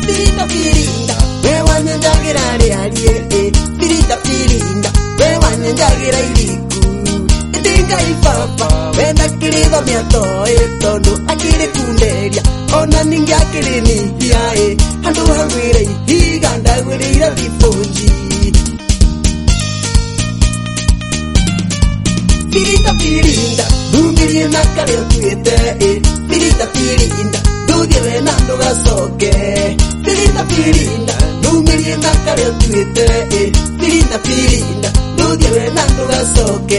Firinda firinda wewe nyanjagira alie firinda firinda wewe nyanjagira iliku ndinga ifapa wenda kirido miatoe tondo akiri kunderia ona ninga akiri nihiae andu hagwire iganda gwirira vifunji firinda firinda dumbirie nakare tuete firinda firinda dudie venando gasoke firinda firinda dumbirie nakare tuete firinda firinda dudie venando gasoke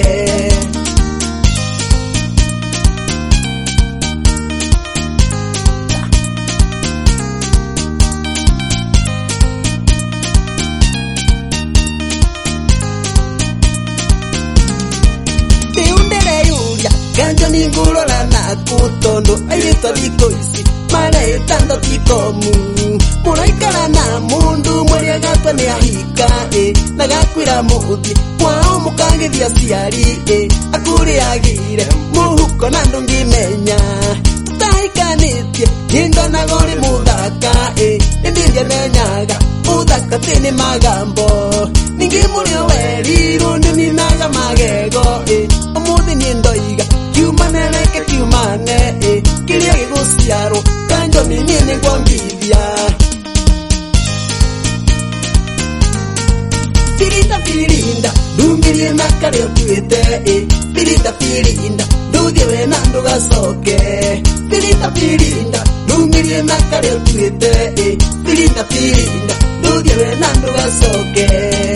Ganjo ningulo la nakutondo ayeto dikoisi mara etando tikomu mura ikara na mundu mweri agatwa ni ahika nagakwira muthi mwao mukange dia ciari akuri agire muhuko na ndungimenya tutaikanithie nindo na gori muthaka ndinje menyaga muthaka tini magambo ningi murio weri rundu ninaga magego umuthi nindoiga kiumaneleke kiumane kiria giguciarwo kanjo minini gwongithia firinda firinda dumbirie nakare tuete firinda firinda dudie wena ndugacoke firinda firinda dumbirie nakare tuete firinda firinda dudie wena ndugacoke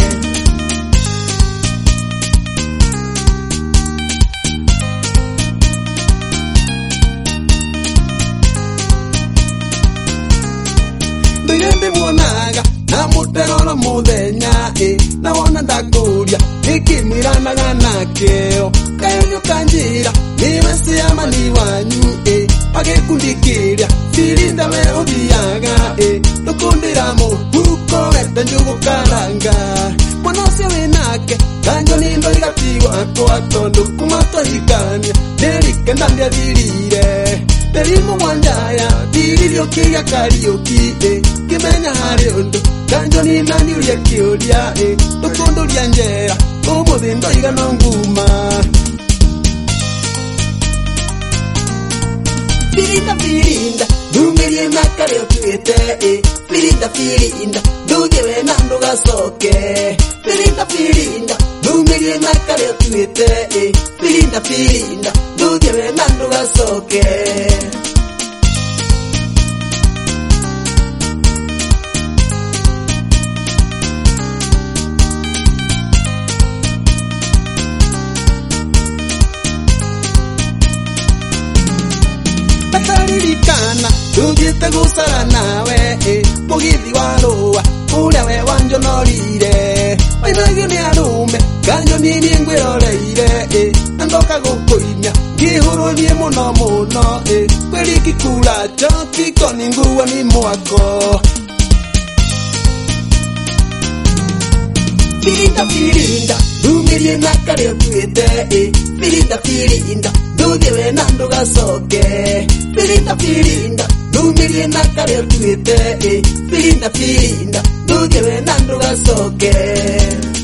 Nduyende muonaga na muteroro muthenya na wona ndakuria nikimwiranaga nakeo kayo kanjira niwe ciamani wanyu agikundikiria firinda we uthiaga ndukundira muhuko wete njugu karanga mwana ucio winake kanjo nindo igatigwo akwa tondu kuma twahikania ndirike ndandiathirire Terimu wanjaya, diririo kia karaoke kimenya hari undu, kanjo ni nani uria kiuria tukundu ria njera, umuthi ndoiga no nguma Firinda firinda, dumbirie nakare tuete Firinda firinda, dudie wena ndugacoke Firinda firinda, dumbirie nakare tuete Firinda firinda, dudie wena ndugacoke Taririkana, tugiete gusara nawe mugithi warua, uria we wanjonorire wainagio ni arume, kanjo nini ngwiroreire nandoka gukuinya, ngihururie muno muno kwiriki kura choki koni nguo ni mwako Firinda firinda, dumirie nakare tuete Firinda firinda, dudie wena ndugacoke Firinda firinda, dumirie nakare tuete Firinda firinda, dudie wena ndugacoke